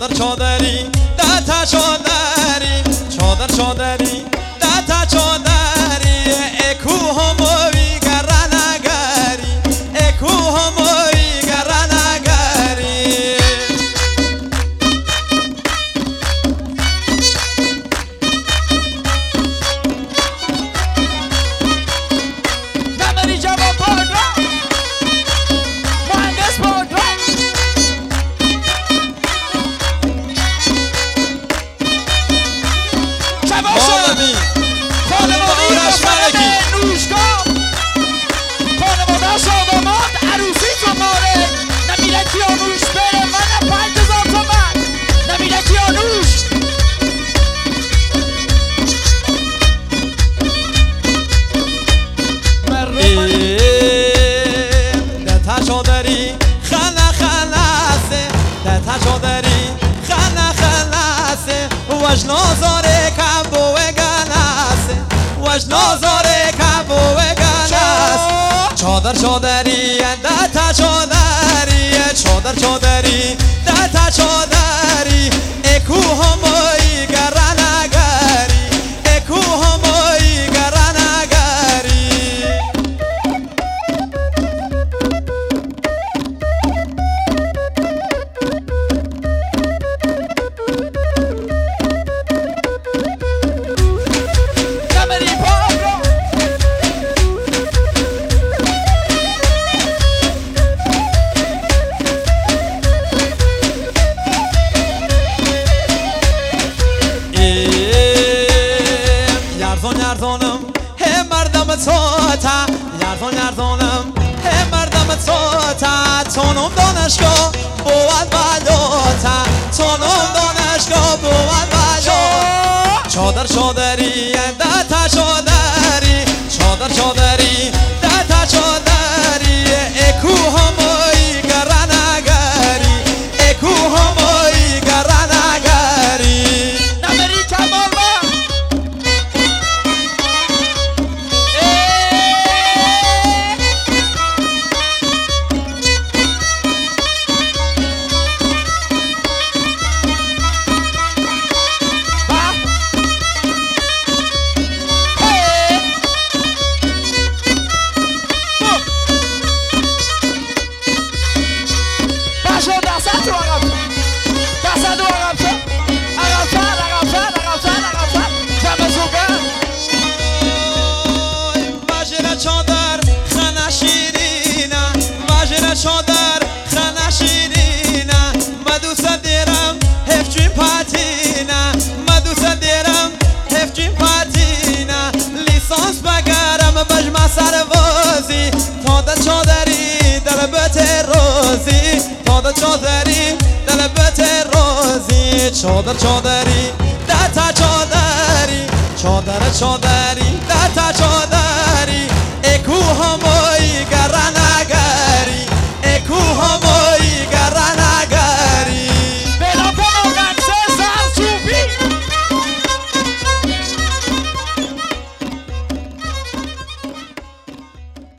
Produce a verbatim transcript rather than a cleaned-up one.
چادر چادری دتا چادری چادر چادری دتا چادری اکو هموی گرانگاری اکو هموی گرانگاری نمری جواب پاگرام مهندس پاگرام مولوی خانواده آرش ملکی نوشگاه خانواده شاداماد عروسی شماره نمیره کیانوش بره من پنج هزار تومن نمیره کیانوش دتا چادری خنا خلاصه دتا چادری خنا خلاصه وش نازاره کبو گلاسه وش نازاره کبو گلاسه چادر چادری دتا چادری چادر چادری دتا چادری اکو هموی گرانگاری اکو هموی گرانگاری نمری پاگرام یرزان یرزانم هم مردم توتا یرزان یرزانم هم مردم توتا تونم دانشگاه بود بلوتا تونم دانشگاه بود بلوتا چادر چادری دتا چادری چادر چادری دتا چادری اکو هموی گرانگاری اکو هموی گرانگاری نمری کمال باشو دست تو عقب دست تو عقب شد عقب شد عقب شد عقب شد عقب شد جمع زوگه واجر چادر خنا شیرینه واجر چادر خنا شیرینه مدوس دیرم هفچین پاتینه مدوس دیرم هفچین پاتینه لیسانس بگرم بجمع سروازی تا در چادری در بت روزی تا در چادری در بت روزی چادر چادری دتا چادری چادر چادری دتا چادری اکو همو